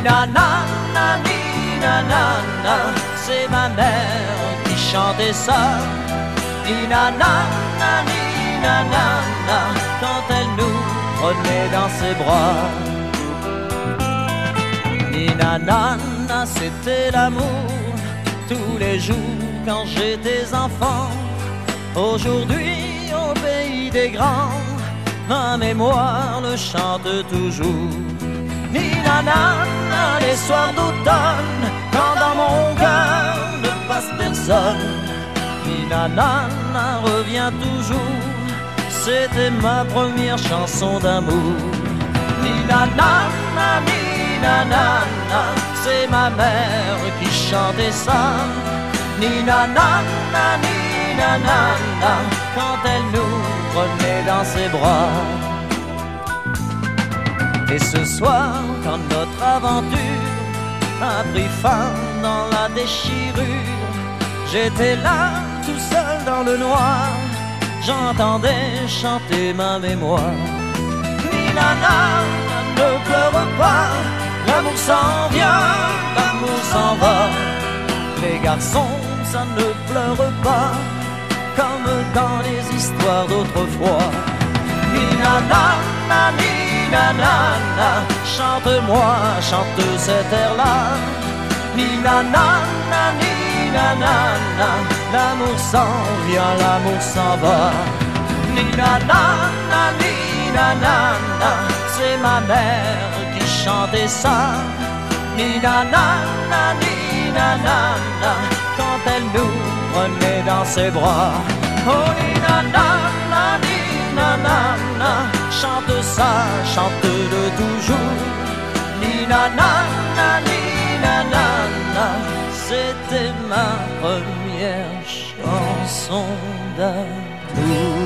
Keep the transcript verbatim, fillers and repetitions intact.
Nina nana, Nina nana, c'est ma mère qui chantait ça. Nina nana, Nina nana, quand elle nous prenait dans ses bras. Nina nana, c'était l'amour tous les jours quand j'étais enfant. Aujourd'hui au pays des grands, ma mémoire le chante toujours. Nina nana, les soirs d'automne, quand dans mon cœur ne passe personne, Nina nana revient toujours, c'était ma première chanson d'amour. Nina nana, Nina nana, c'est ma mère qui chantait ça. Nina nana, Nina nana, quand elle nous prenait dans ses bras. Et ce soir, quand notre aventure a pris fin dans la déchirure, j'étais là, tout seul dans le noir, j'entendais chanter ma mémoire. Nina nana, ne pleure pas, l'amour s'en vient, l'amour s'en va. Les garçons, ça ne pleure pas, comme dans les histoires d'autrefois. Nina nana, Nina nana, chante-moi, chante cet air-là. Nina nana, Nina nana, l'amour s'en vient, l'amour s'en va. Nina nana, Nina nana, c'est ma mère qui chantait ça. Nina nana, Nina nana, quand elle nous prenait dans ses bras. Oh Nina nana, Nina nana, chante ça, chante-le toujours. Nina nana, Nina nana, c'était ma première chanson d'amour.